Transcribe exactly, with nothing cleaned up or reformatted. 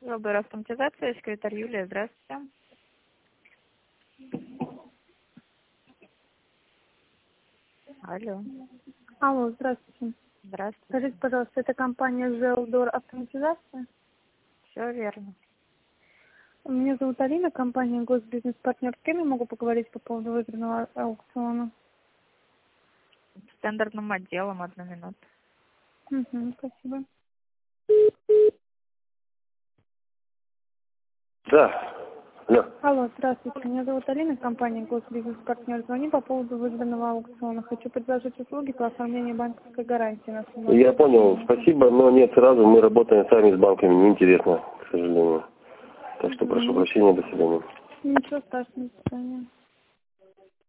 Лабор автоматизация, секретарь Юлия, здравствуйте. Алло. Алло, здравствуйте. Здравствуйте. Скажите, пожалуйста, это компания Желдор Автоматизация? Все верно. Меня зовут Алина, компания Госбизнес-партнер. С кем я могу поговорить по поводу выигранного аукциона? С тендерным отделом, одну минуту. Угу, спасибо. Да. Алло. Алло, здравствуйте. Меня зовут Алина, компания Госбизнес-партнер. Звоню по поводу выигранного аукциона. Хочу предложить услуги по оформлению банковской гарантии на сумму. Я понял, спасибо, но нет, сразу мы работаем сами с банками, неинтересно, к сожалению. Так что прошу прощения, до свидания. Ничего страшного, до свидания.